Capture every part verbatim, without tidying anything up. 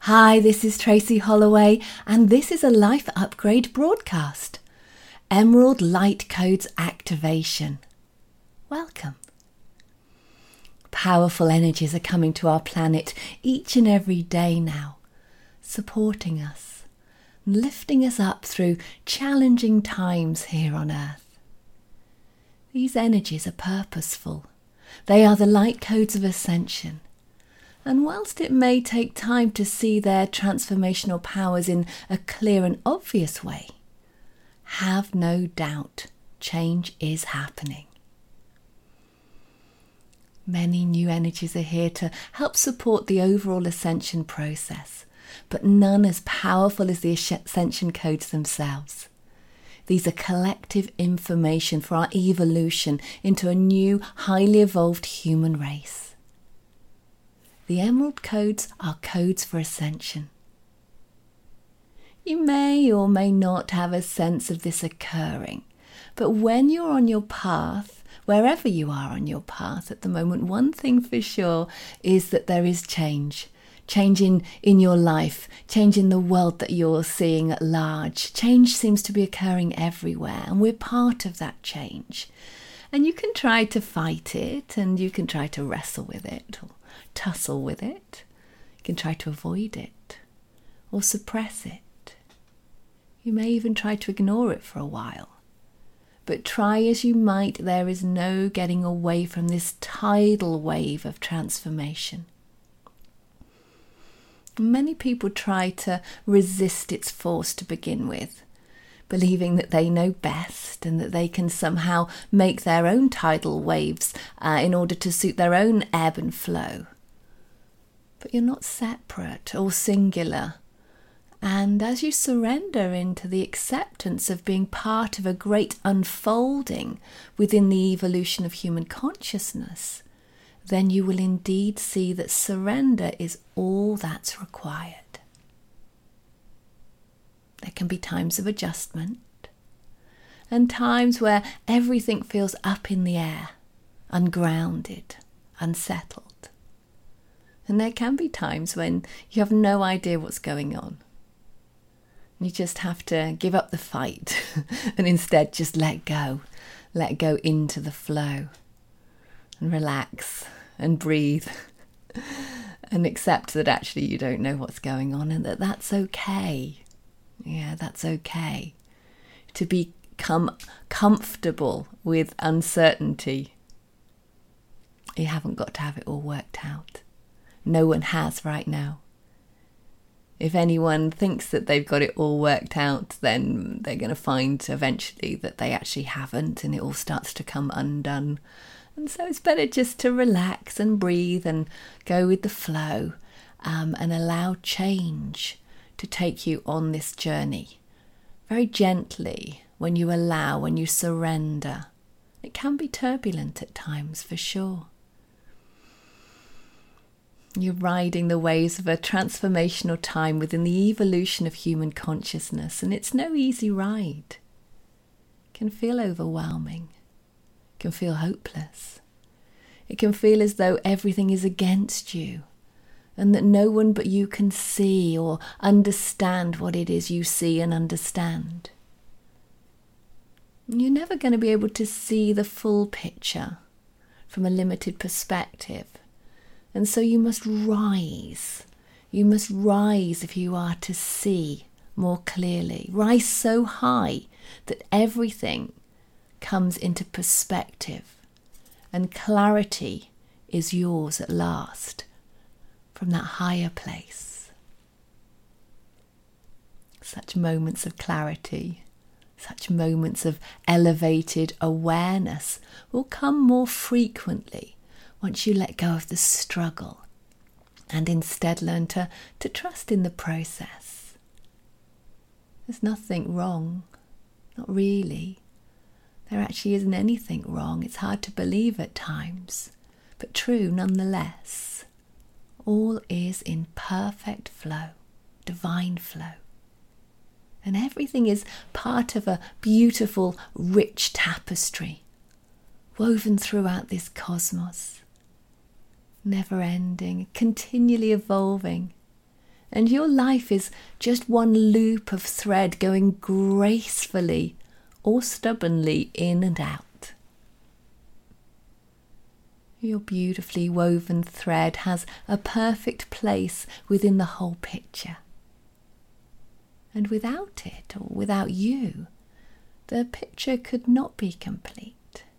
Hi, this is Tracy Holloway, and this is a Life Upgrade broadcast. Emerald Light Codes Activation. Welcome. Powerful energies are coming to our planet each and every day now, supporting us, lifting us up through challenging times here on Earth. These energies are purposeful. They are the light codes of ascension. And whilst it may take time to see their transformational powers in a clear and obvious way, have no doubt change is happening. Many new energies are here to help support the overall ascension process, but none as powerful as the ascension codes themselves. These are collective information for our evolution into a new, highly evolved human race. The Emerald Codes are codes for ascension. You may or may not have a sense of this occurring, but when you're on your path, wherever you are on your path at the moment, one thing for sure is that there is change. Change in, in your life, change in the world that you're seeing at large. Change seems to be occurring everywhere, and we're part of that change. And you can try to fight it, and you can try to wrestle with it, or tussle with it. You can try to avoid it or suppress it. You may even try to ignore it for a while. But try as you might, there is no getting away from this tidal wave of transformation. Many people try to resist its force to begin with, believing that they know best and that they can somehow make their own tidal waves uh, in order to suit their own ebb and flow. But you're not separate or singular. And as you surrender into the acceptance of being part of a great unfolding within the evolution of human consciousness, then you will indeed see that surrender is all that's required. There can be times of adjustment and times where everything feels up in the air, ungrounded, unsettled. And there can be times when you have no idea what's going on. You just have to give up the fight and instead just let go. Let go into the flow and relax and breathe and accept that actually you don't know what's going on and that that's okay. Yeah, that's okay. To become comfortable with uncertainty. You haven't got to have it all worked out. No one has right now. If anyone thinks that they've got it all worked out, then they're going to find eventually that they actually haven't, and it all starts to come undone. And so it's better just to relax and breathe and go with the flow um, and allow change to take you on this journey. Very gently, when you allow, when you surrender. It can be turbulent at times, for sure. You're riding the waves of a transformational time within the evolution of human consciousness, and it's no easy ride. It can feel overwhelming. It can feel hopeless. It can feel as though everything is against you, and that no one but you can see or understand what it is you see and understand. You're never going to be able to see the full picture from a limited perspective. And so you must rise. You must rise if you are to see more clearly. Rise so high that everything comes into perspective and clarity is yours at last from that higher place. Such moments of clarity, such moments of elevated awareness will come more frequently once you let go of the struggle and instead learn to, to trust in the process. There's nothing wrong, not really. There actually isn't anything wrong. It's hard to believe at times, but true nonetheless. All is in perfect flow, divine flow. And everything is part of a beautiful, rich tapestry woven throughout this cosmos. Never ending, continually evolving, And your life is just one loop of thread going gracefully or stubbornly in and out. Your beautifully woven thread has a perfect place within the whole picture. And without it, or without you, the picture could not be complete.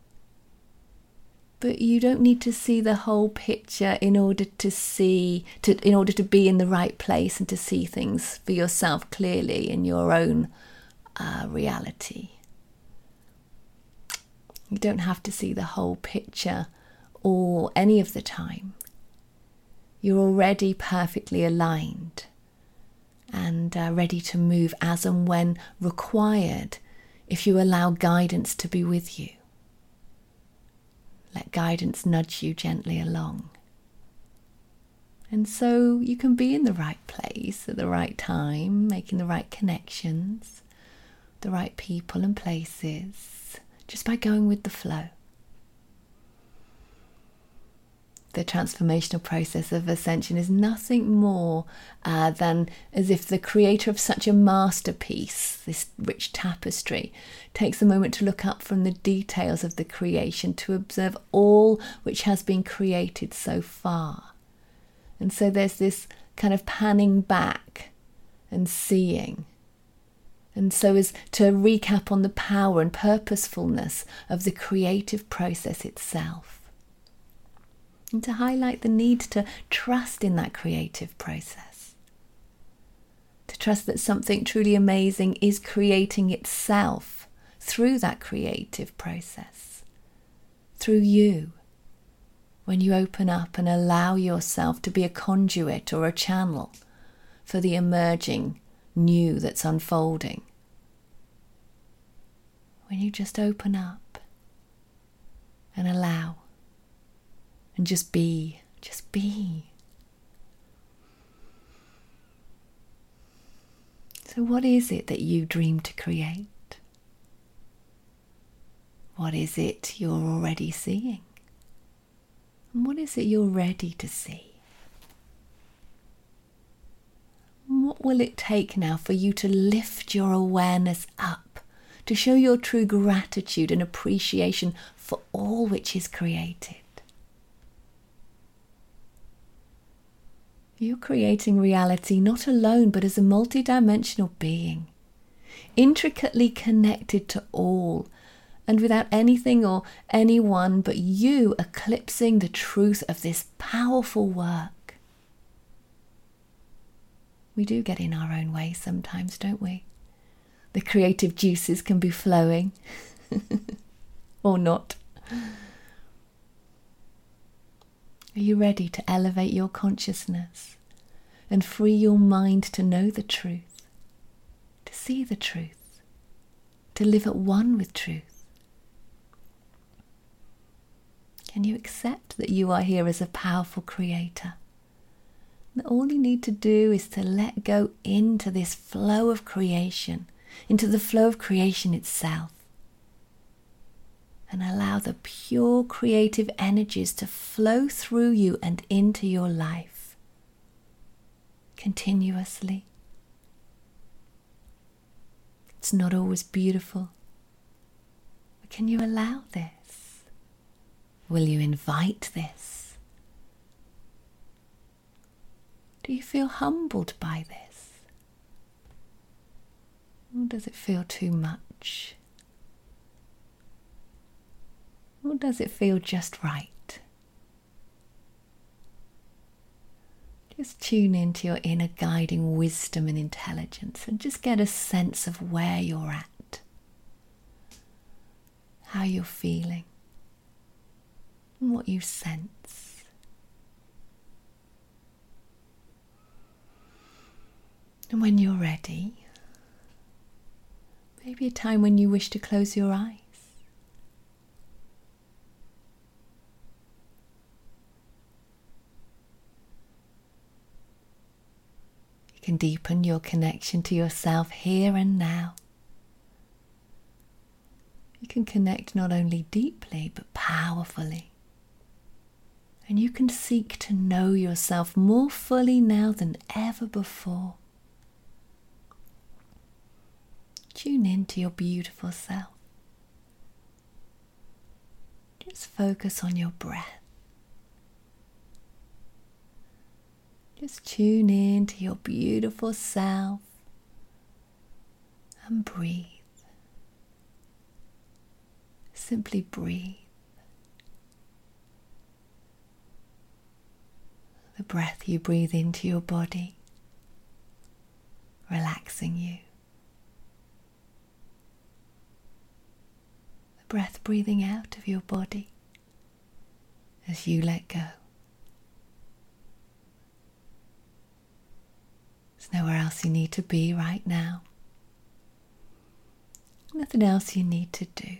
But you don't need to see the whole picture in order to see, to, in order to be in the right place and to see things for yourself clearly in your own uh, reality. You don't have to see the whole picture or any of the time. You're already perfectly aligned and uh, ready to move as and when required if you allow guidance to be with you. Let guidance nudge you gently along. And so you can be in the right place at the right time, making the right connections, the right people and places, just by going with the flow. The transformational process of ascension is nothing more uh, than as if the creator of such a masterpiece, this rich tapestry, takes a moment to look up from the details of the creation to observe all which has been created so far. And so there's this kind of panning back and seeing. And so as to recap on the power and purposefulness of the creative process itself. And to highlight the need to trust in that creative process. To trust that something truly amazing is creating itself through that creative process. Through you. When you open up and allow yourself to be a conduit or a channel for the emerging new that's unfolding. When you just open up and allow. And just be, just be. So what is it that you dream to create? What is it you're already seeing? And what is it you're ready to see? And what will it take now for you to lift your awareness up, to show your true gratitude and appreciation for all which is created? You're creating reality not alone, but as a multidimensional being, intricately connected to all, and without anything or anyone but you eclipsing the truth of this powerful work. We do get in our own way sometimes, don't we? The creative juices can be flowing, or not. Are you ready to elevate your consciousness and free your mind to know the truth, to see the truth, to live at one with truth? Can you accept that you are here as a powerful creator? That all you need to do is to let go into this flow of creation, into the flow of creation itself. And allow the pure creative energies to flow through you and into your life continuously. It's not always beautiful, but can you allow this? Will you invite this? Do you feel humbled by this? Or does it feel too much? Or does it feel just right? Just tune into your inner guiding wisdom and intelligence and just get a sense of where you're at, how you're feeling, and what you sense. And when you're ready, maybe a time when you wish to close your eyes. You can deepen your connection to yourself here and now. You can connect not only deeply but powerfully. And you can seek to know yourself more fully now than ever before. Tune into your beautiful self. Just focus on your breath. Just tune in to your beautiful self and breathe. Simply breathe. The breath you breathe into your body, relaxing you. The breath breathing out of your body as you let go. There's nowhere else you need to be right now. Nothing else you need to do.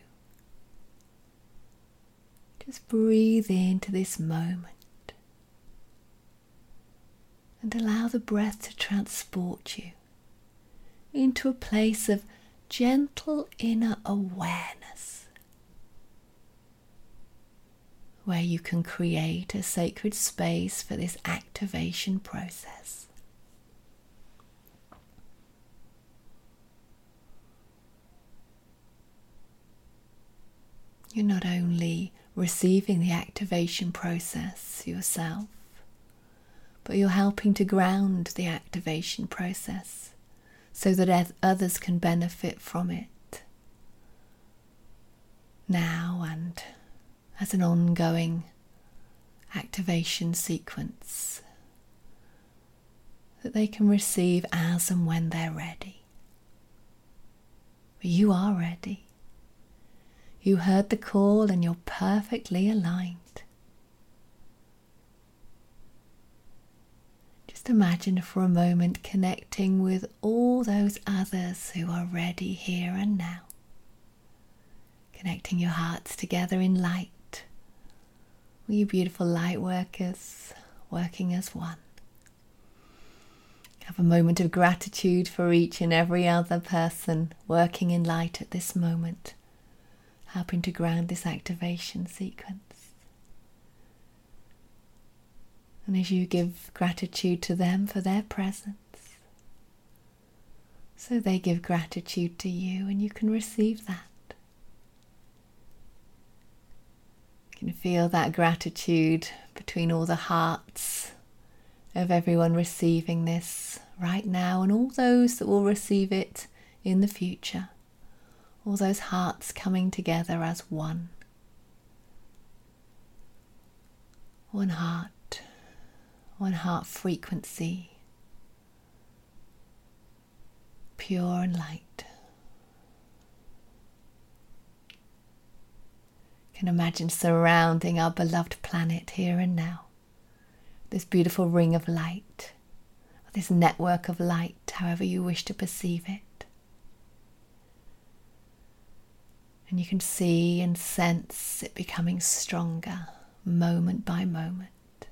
Just breathe into this moment and allow the breath to transport you into a place of gentle inner awareness, where you can create a sacred space for this activation process. You're not only receiving the activation process yourself, but you're helping to ground the activation process so that others can benefit from it now and as an ongoing activation sequence that they can receive as and when they're ready. But you are ready. You heard the call and you're perfectly aligned. Just imagine for a moment connecting with all those others who are ready here and now. Connecting your hearts together in light. All you beautiful light workers working as one. Have a moment of gratitude for each and every other person working in light at this moment, helping to ground this activation sequence. And as you give gratitude to them for their presence, so they give gratitude to you and you can receive that. You can feel that gratitude between all the hearts of everyone receiving this right now and all those that will receive it in the future. All those hearts coming together as one. One heart, one heart frequency, pure and light. You can imagine surrounding our beloved planet here and now. This beautiful ring of light, this network of light, however you wish to perceive it. And you can see and sense it becoming stronger moment by moment.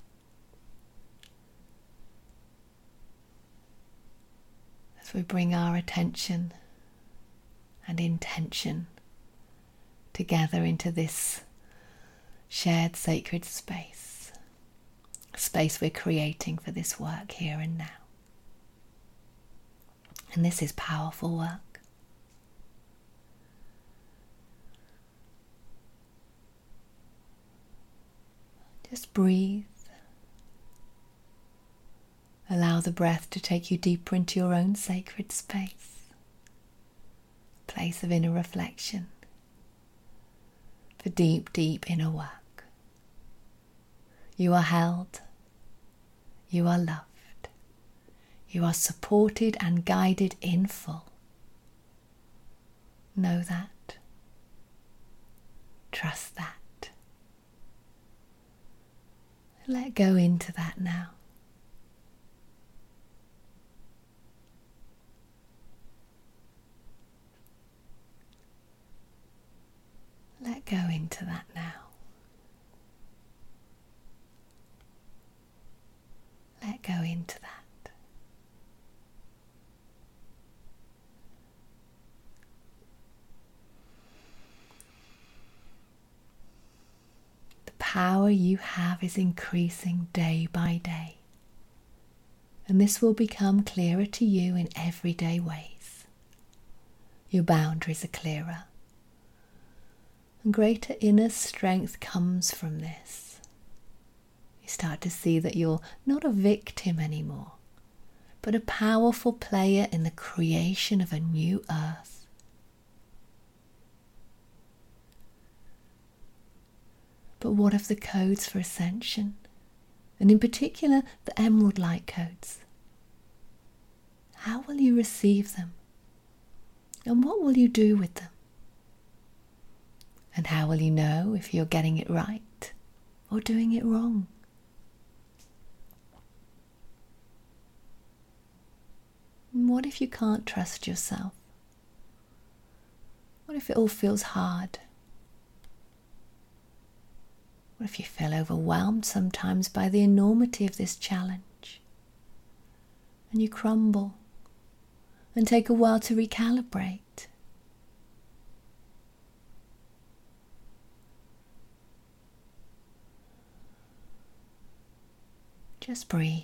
As we bring our attention and intention together into this shared sacred space, a space we're creating for this work here and now. And this is powerful work. Just breathe. Allow the breath to take you deeper into your own sacred space, a place of inner reflection, for deep, deep inner work. You are held. You are loved. You are supported and guided in full. Know that. Trust that. Let go into that now. Let go into that now. Let go into that. power you have is increasing day by day. And this will become clearer to you in everyday ways. Your boundaries are clearer. And greater inner strength comes from this. You start to see that you're not a victim anymore, but a powerful player in the creation of a new earth. But what of the codes for ascension? And in particular, the emerald light codes. How will you receive them? And what will you do with them? And how will you know if you're getting it right or doing it wrong? And what if you can't trust yourself? What if it all feels hard? What if you feel overwhelmed sometimes by the enormity of this challenge? And you crumble and take a while to recalibrate. Just breathe.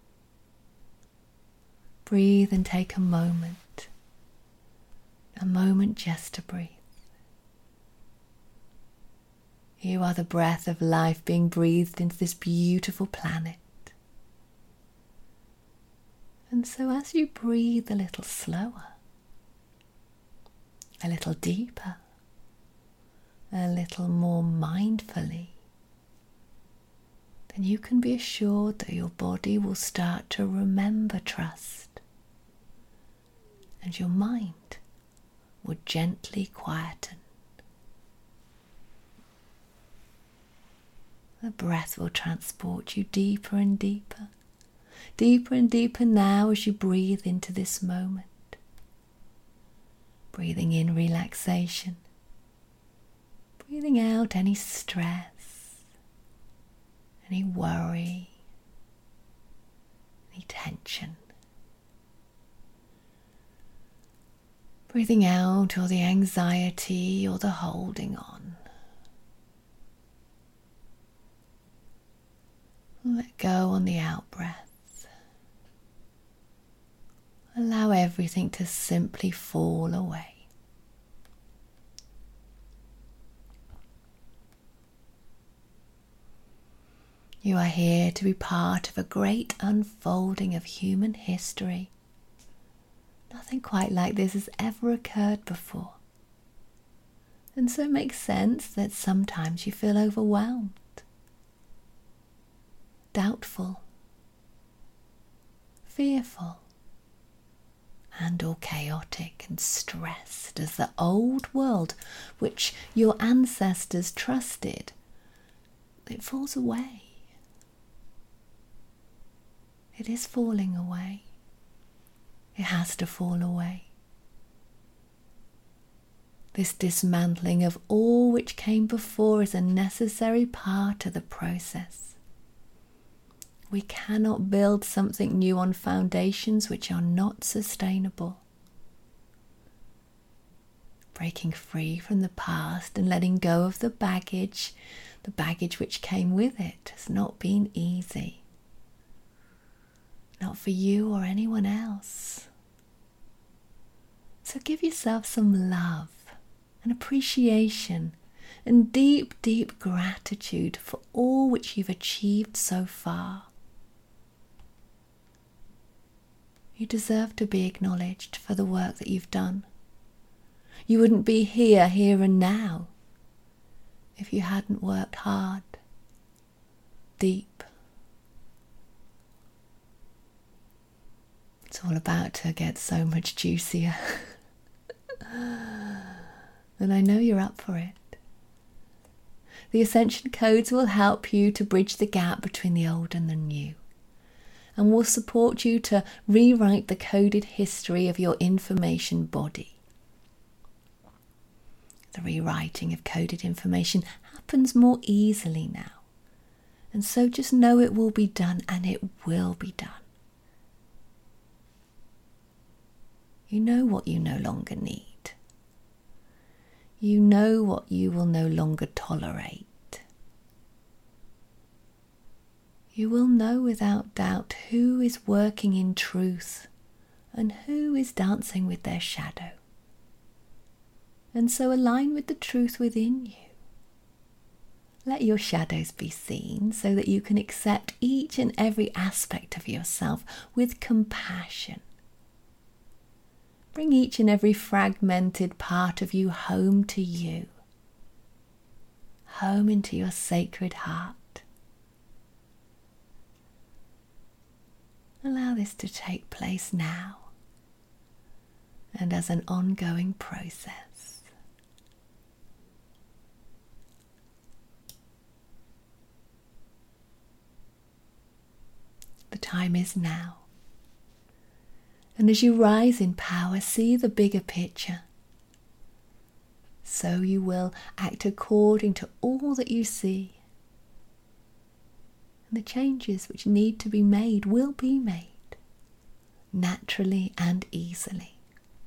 Breathe and take a moment. A moment just to breathe. You are the breath of life being breathed into this beautiful planet. And so as you breathe a little slower, a little deeper, a little more mindfully, then you can be assured that your body will start to remember trust, and your mind will gently quieten. The breath will transport you deeper and deeper, deeper and deeper now as you breathe into this moment. Breathing in relaxation, breathing out any stress, any worry, any tension. Breathing out all the anxiety or the holding on. Let go on the out-breath. Allow everything to simply fall away. You are here to be part of a great unfolding of human history. Nothing quite like this has ever occurred before. And so it makes sense that sometimes you feel overwhelmed, doubtful, fearful, and or chaotic and stressed as the old world which your ancestors trusted, it falls away. It is falling away. It has to fall away. This dismantling of all which came before is a necessary part of the process. We cannot build something new on foundations which are not sustainable. Breaking free from the past and letting go of the baggage, the baggage which came with it, has not been easy. Not for you or anyone else. So give yourself some love and appreciation and deep, deep gratitude for all which you've achieved so far. You deserve to be acknowledged for the work that you've done. You wouldn't be here, here and now, if you hadn't worked hard, deep. It's all about to get so much juicier. And I know you're up for it. The Ascension Codes will help you to bridge the gap between the old and the new, and will support you to rewrite the coded history of your information body. The rewriting of coded information happens more easily now, and so just know it will be done, and it will be done. You know what you no longer need. You know what you will no longer tolerate. you will know without doubt who is working in truth and who is dancing with their shadow. And so align with the truth within you. Let your shadows be seen so that you can accept each and every aspect of yourself with compassion. Bring each and every fragmented part of you home to you, home into your sacred heart. Allow this to take place now and as an ongoing process. The time is now. And as you rise in power, see the bigger picture. So you will act according to all that you see. And the changes which need to be made will be made, naturally and easily.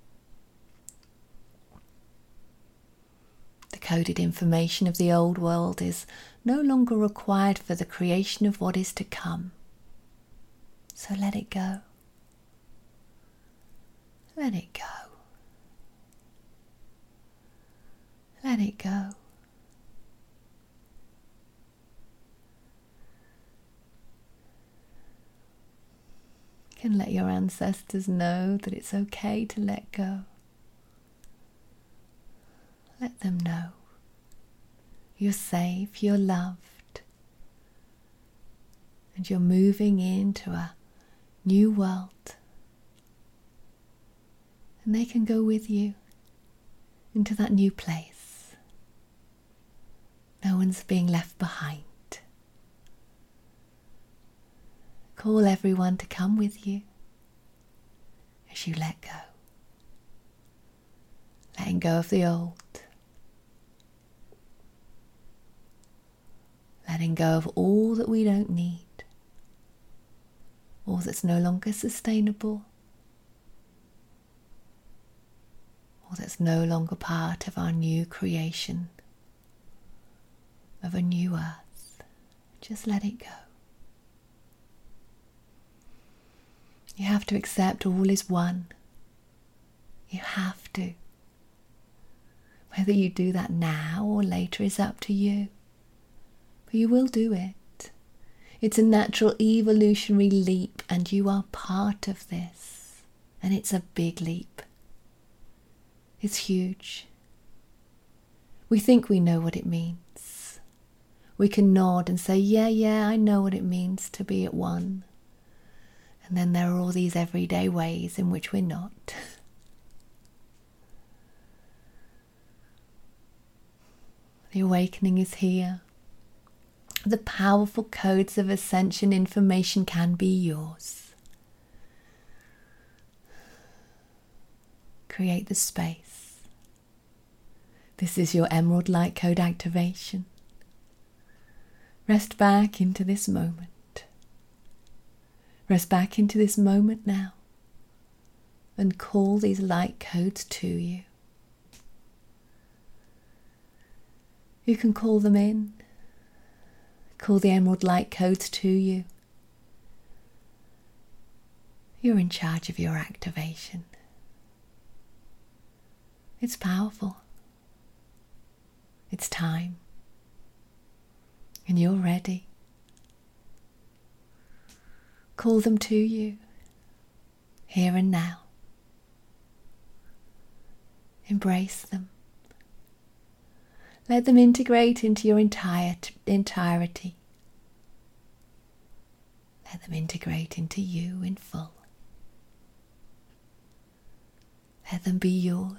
The coded information of the old world is no longer required for the creation of what is to come. So let it go. Let it go. Let it go. You can let your ancestors know that it's okay to let go. Let them know you're safe, you're loved, and you're moving into a new world. And they can go with you into that new place. No one's being left behind. Call everyone to come with you as you let go. Letting go of the old. Letting go of all that we don't need. All that's no longer sustainable. All that's no longer part of our new creation, of a new earth. Just let it go. You have to accept all is one. You have to. Whether you do that now or later is up to you. But you will do it. It's a natural evolutionary leap, and you are part of this. And it's a big leap. It's huge. We think we know what it means. We can nod and say, yeah, yeah, I know what it means to be at one. And then there are all these everyday ways in which we're not. The awakening is here. The powerful codes of ascension information can be yours. Create the space. This is your Emerald Light Code activation. Rest back into this moment. Rest back into this moment now and call these light codes to you. You can call them in. Call the Emerald Light codes to you. You're in charge of your activation. It's powerful. It's time. And you're ready. Call them to you, here and now. Embrace them. Let them integrate into your entire entirety. Let them integrate into you in full. Let them be yours.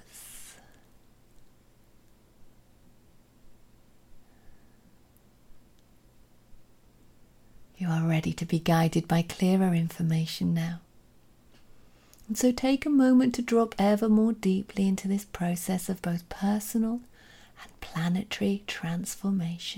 You are ready to be guided by clearer information now. And so take a moment to drop ever more deeply into this process of both personal and planetary transformation.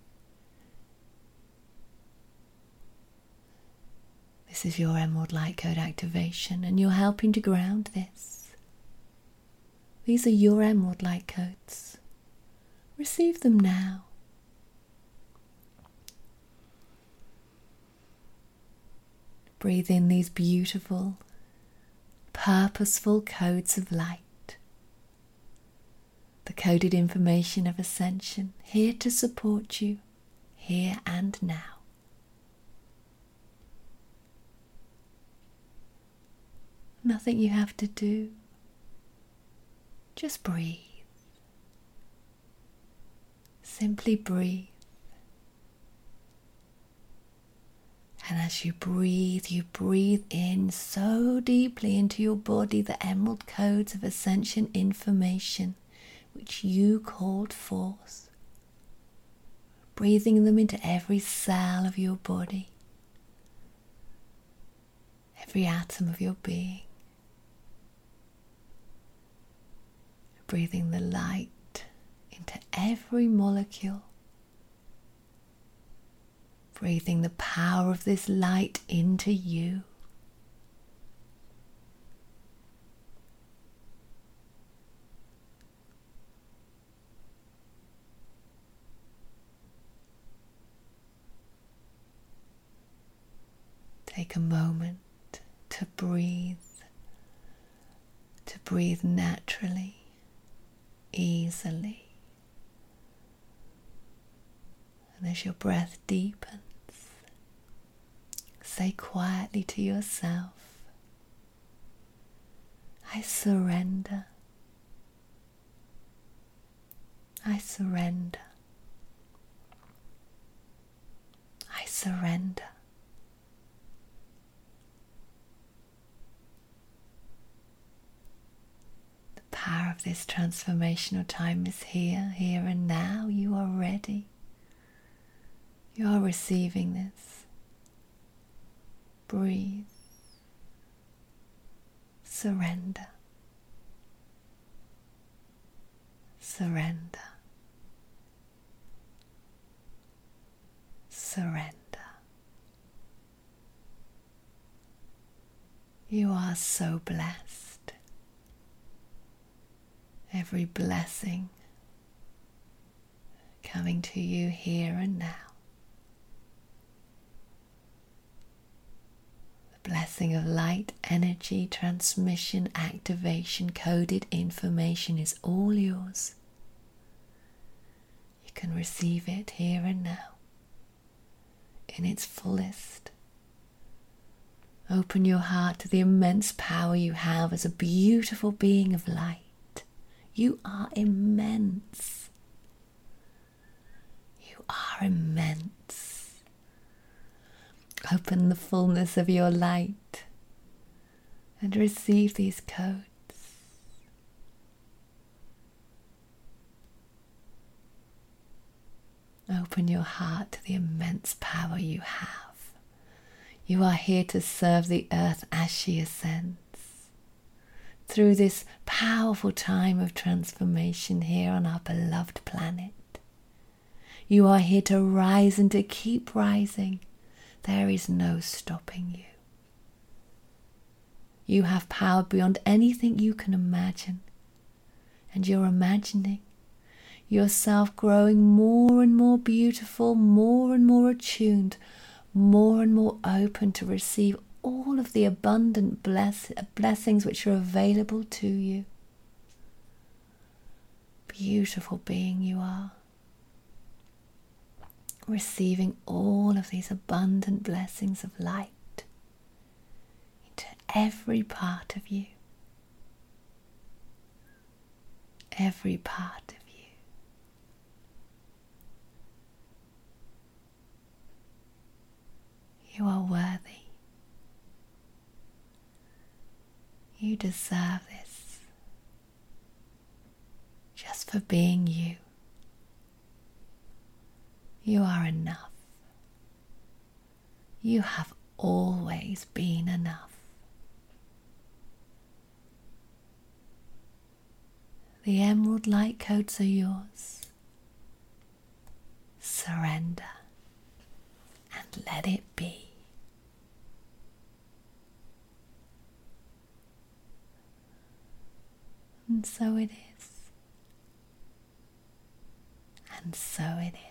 This is your Emerald Light Code activation, and you're helping to ground this. These are your Emerald Light Codes. Receive them now. Breathe in these beautiful, purposeful codes of light. The coded information of ascension, here to support you, here and now. Nothing you have to do. Just breathe. Simply breathe. And as you breathe, you breathe in so deeply into your body the emerald codes of ascension information which you called forth. Breathing them into every cell of your body, every atom of your being. Breathing the light into every molecule. Breathing the power of this light into you. Take a moment to breathe, to breathe naturally, easily. And as your breath deepens, say quietly to yourself, I surrender. I surrender. I surrender. The power of this transformational time is here, here and now. You are ready. You are receiving this. Breathe. Surrender. Surrender. Surrender. You are so blessed. Every blessing coming to you here and now. Blessing of light, energy, transmission, activation, coded information is all yours. You can receive it here and now, in its fullest. Open your heart to the immense power you have as a beautiful being of light. You are immense. You are immense. Open the fullness of your light and receive these codes. Open your heart to the immense power you have. You are here to serve the earth as she ascends. Through this powerful time of transformation here on our beloved planet, you are here to rise and to keep rising. There is no stopping you. You have power beyond anything you can imagine. And you're imagining yourself growing more and more beautiful, more and more attuned, more and more open to receive all of the abundant bless- blessings which are available to you. Beautiful being you are. Receiving all of these abundant blessings of light into every part of you. Every part of you. You are worthy. You deserve this just for being you. You are enough. You have always been enough. The emerald light codes are yours. Surrender and let it be. And so it is. And so it is.